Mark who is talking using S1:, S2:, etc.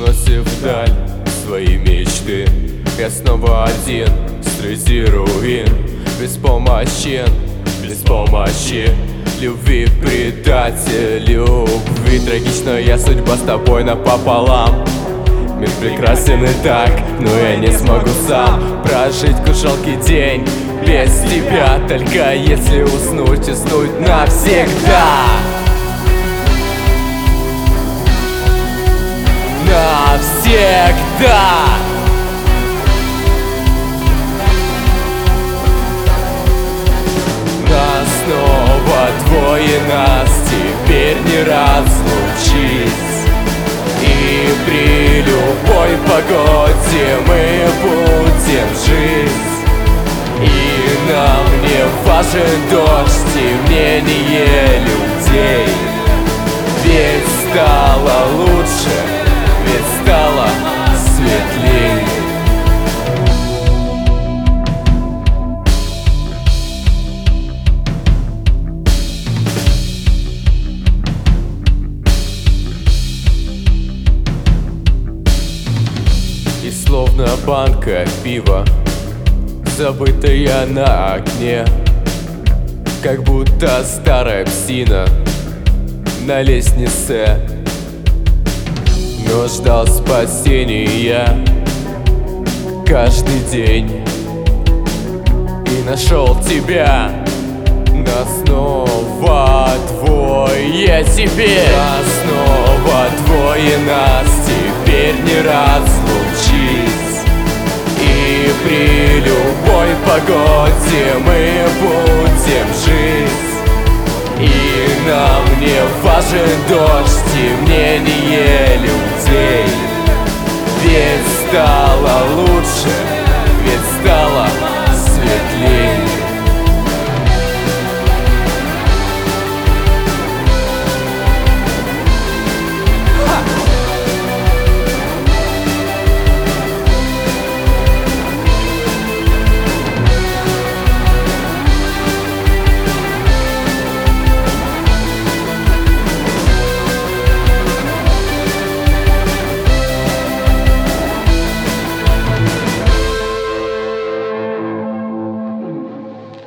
S1: Уносив вдаль свои мечты, я снова один среди руин. Беспомощен, без помощи любви, предатель любви. Трагичная судьба с тобой напополам. Мир прекрасен и так, но я не смогу сам прожить кушалки день без тебя. Только если уснуть навсегда. Навсегда. Нас снова двое, нас теперь не разлучить. И при любой погоде мы будем жить. И нам не важен дождь и мнение людей. Ведь стало лучше, ведь стало светлей. И словно банка пива, забытая на окне, как будто старая псина на лестнице. Но ждал спасения каждый день и нашел тебя. Нас снова двое теперь. Нас снова двое, нас теперь не разлучить. И при любой погоде мы будем жить. И нам не важен дождь и мнение людей. Ведь стало лучше.